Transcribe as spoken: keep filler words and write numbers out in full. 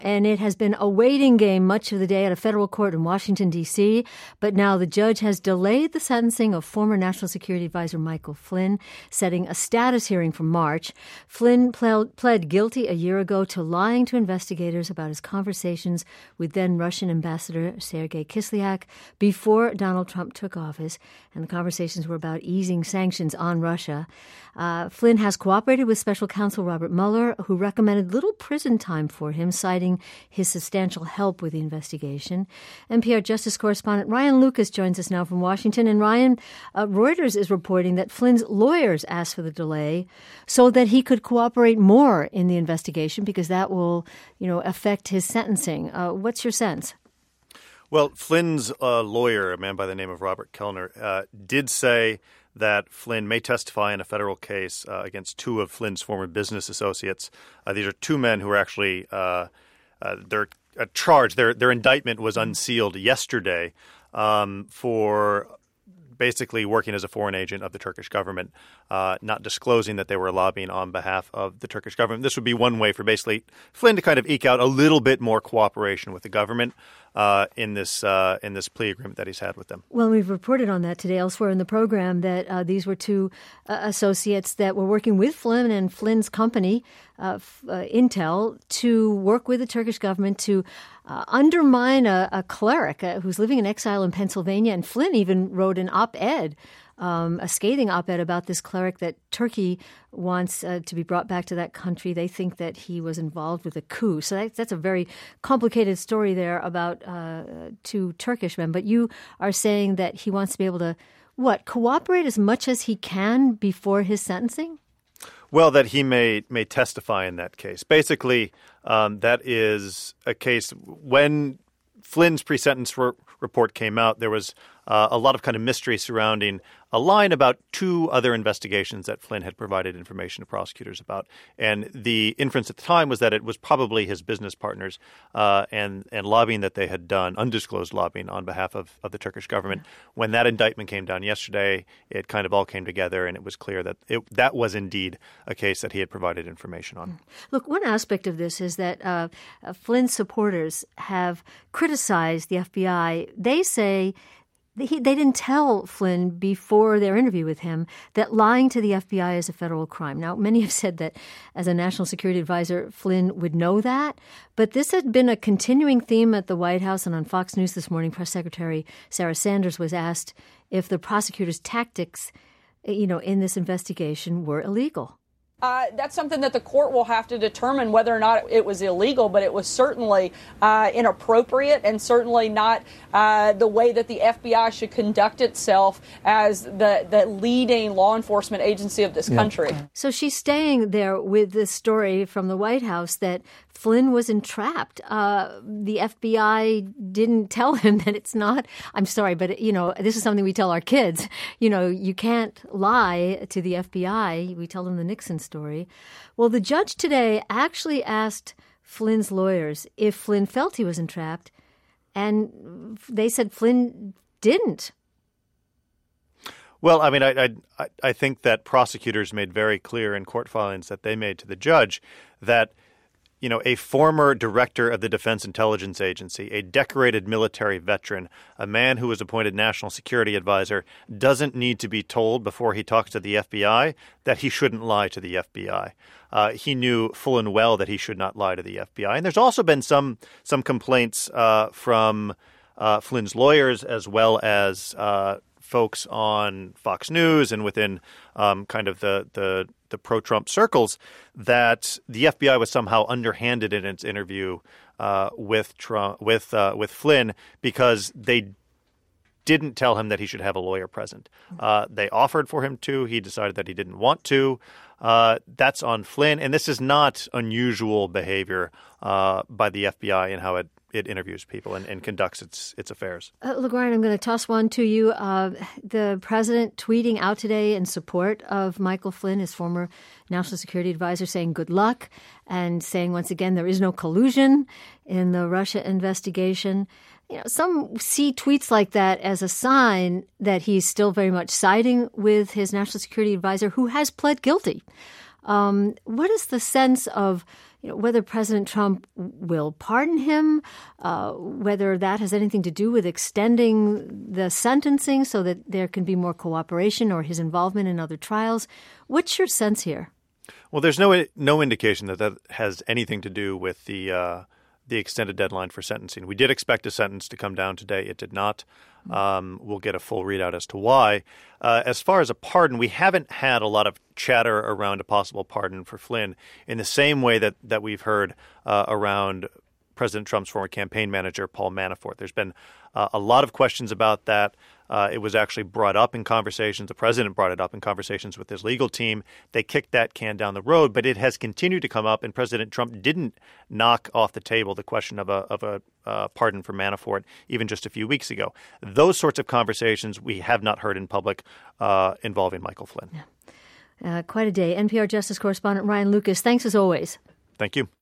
And it has been a waiting game much of the day at a federal court in Washington, D C. But now the judge has delayed the sentencing of former National Security Advisor Michael Flynn, setting a status hearing for March. Flynn pled, pled guilty a year ago to lying to investigators about his conversations with then Russian Ambassador Sergei Kislyak before Donald Trump took office. And the conversations were about easing sanctions on Russia. Uh, Flynn has cooperated with special counsel Robert Mueller, who recommended little prison time for him, citing his substantial help with the investigation. N P R Justice correspondent Ryan Lucas joins us now from Washington. And Ryan, uh, Reuters is reporting that Flynn's lawyers asked for the delay so that he could cooperate more in the investigation because that will, you know, affect his sentencing. Uh, what's your sense? Well, Flynn's uh, lawyer, a man by the name of Robert Kellner, uh, did say that Flynn may testify in a federal case uh, against two of Flynn's former business associates. Uh, these are two men who are actually uh, uh, they're uh, charged. Their their indictment was unsealed yesterday um, for basically working as a foreign agent of the Turkish government, uh, not disclosing that they were lobbying on behalf of the Turkish government. This would be one way for basically Flynn to kind of eke out a little bit more cooperation with the government uh, in this uh, in this plea agreement that he's had with them. Well, we've reported on that today elsewhere in the program that uh, these were two uh, associates that were working with Flynn and Flynn's company, uh, uh, Intel, to work with the Turkish government to Uh, undermine a, a cleric uh, who's living in exile in Pennsylvania. And Flynn even wrote an op-ed, um, a scathing op-ed about this cleric that Turkey wants uh, to be brought back to that country. They think that he was involved with a coup. So that, that's a very complicated story there about uh, two Turkish men. But you are saying that he wants to be able to, what, cooperate as much as he can before his sentencing? Well, that he may may testify in that case. Basically, um, that is a case when Flynn's pre-sentence re- report came out, there was uh, a lot of kind of mystery surrounding a line about two other investigations that Flynn had provided information to prosecutors about. And the inference at the time was that it was probably his business partners uh, and, and lobbying that they had done, undisclosed lobbying on behalf of, of the Turkish government. When that indictment came down yesterday, it kind of all came together and it was clear that it, that was indeed a case that he had provided information on. Look, one aspect of this is that uh, uh, Flynn's supporters have criticized the F B I. They say He, they didn't tell Flynn before their interview with him that lying to the F B I is a federal crime. Now, many have said that as a national security advisor, Flynn would know that. But this had been a continuing theme at the White House. And on Fox News this morning, Press Secretary Sarah Sanders was asked if the prosecutor's tactics, you know, in this investigation were illegal. Uh, that's something that the court will have to determine whether or not it was illegal, but it was certainly uh, inappropriate and certainly not uh, the way that the F B I should conduct itself as the, the leading law enforcement agency of this yeah. country. So she's staying there with this story from the White House that Flynn was entrapped. Uh, the F B I didn't tell him that it's not. I'm sorry, but, you know, this is something we tell our kids. You know, you can't lie to the F B I. We tell them the Nixon story. Well, the judge today actually asked Flynn's lawyers if Flynn felt he was entrapped, and they said Flynn didn't. Well, I mean, I, I, I think that prosecutors made very clear in court filings that they made to the judge that, you know, a former director of the Defense Intelligence Agency, a decorated military veteran, a man who was appointed national security advisor, doesn't need to be told before he talks to the F B I that he shouldn't lie to the F B I. Uh, he knew full and well that he should not lie to the F B I. And there's also been some some complaints uh, from uh, Flynn's lawyers as well as uh, folks on Fox News and within um, kind of the the the pro-Trump circles that the F B I was somehow underhanded in its interview uh, with Trump, with uh, with Flynn because they didn't tell him that he should have a lawyer present. Uh, they offered for him to. He decided that he didn't want to. Uh, that's on Flynn. And this is not unusual behavior uh, by the F B I in how it it interviews people and, and conducts its its affairs. Uh, LeGrand, I'm going to toss one to you. Uh, the president tweeting out today in support of Michael Flynn, his former national security advisor, saying good luck and saying once again there is no collusion in the Russia investigation. You know, some see tweets like that as a sign that he's still very much siding with his national security advisor who has pled guilty. Um, what is the sense of, you know, whether President Trump will pardon him, uh, whether that has anything to do with extending the sentencing so that there can be more cooperation or his involvement in other trials. What's your sense here? Well, there's no no indication that that has anything to do with the uh, the extended deadline for sentencing. We did expect a sentence to come down today. It did not. Um, we'll get a full readout as to why. Uh, as far as a pardon, we haven't had a lot of chatter around a possible pardon for Flynn in the same way that, that we've heard uh, around President Trump's former campaign manager, Paul Manafort. There's been uh, a lot of questions about that. Uh, it was actually brought up in conversations. The president brought it up in conversations with his legal team. They kicked that can down the road, but it has continued to come up, and President Trump didn't knock off the table the question of a of a uh, pardon for Manafort even just a few weeks ago. Those sorts of conversations we have not heard in public uh, involving Michael Flynn. Yeah. Uh, quite a day. N P R Justice correspondent Ryan Lucas, thanks as always. Thank you.